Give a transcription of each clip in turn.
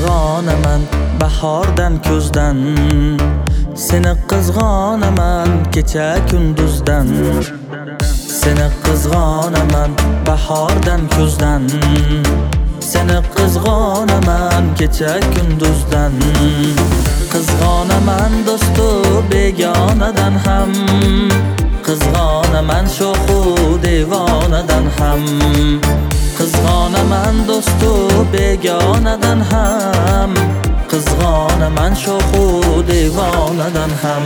qizg'onaman bahordan kuzdan, seni qizg'onaman kecha kunduzdan. Seni qizg'onaman bahordan kuzdan, seni qizg'onaman kecha kunduzdan. Qizg'onaman do'stu begonadan ham, qizg'onaman sho'xu devonadan ham. Qizg'onaman do'stu begonadan ham, qizg'onaman sho'xu devonadan ham.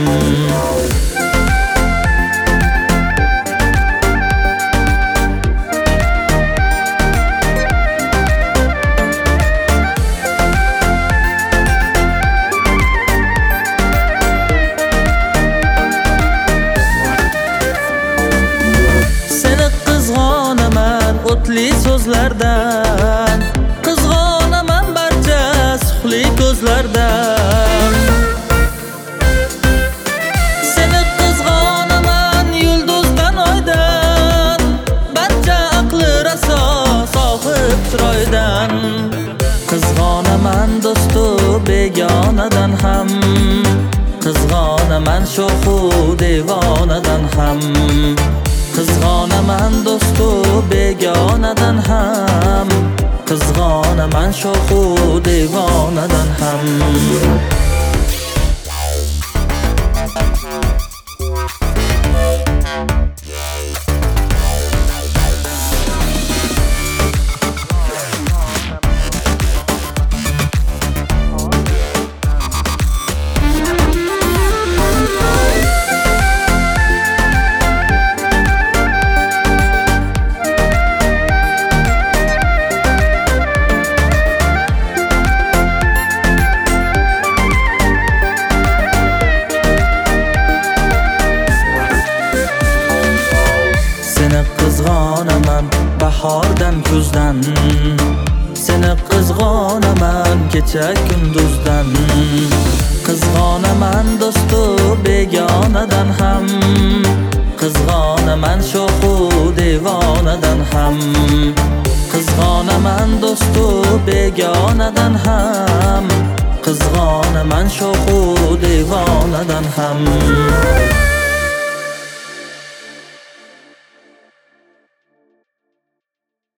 O'tli so'zlardan, qizg'onaman barcha suxli ko'zlardan. Seni qizg'onaman yulduzdan oydan, barcha aqli raso sohib chiroydan. Qizg'onaman do'stu begonadan ham, qizg'onaman sho'xu devonadan ham. Qizg'onaman do'stu begonadan ham, qizg'onaman sho'xu devonadan ham. Qizg'onaman bahordan kuzdan, seni qizg'onaman kecha kunduzdan. Qizg'onaman do'stu begonadan ham, qizg'onaman sho'xu devonadan ham. Qizg'onaman do'stu begonadan ham, qizg'onaman sho'xu devonadan ham.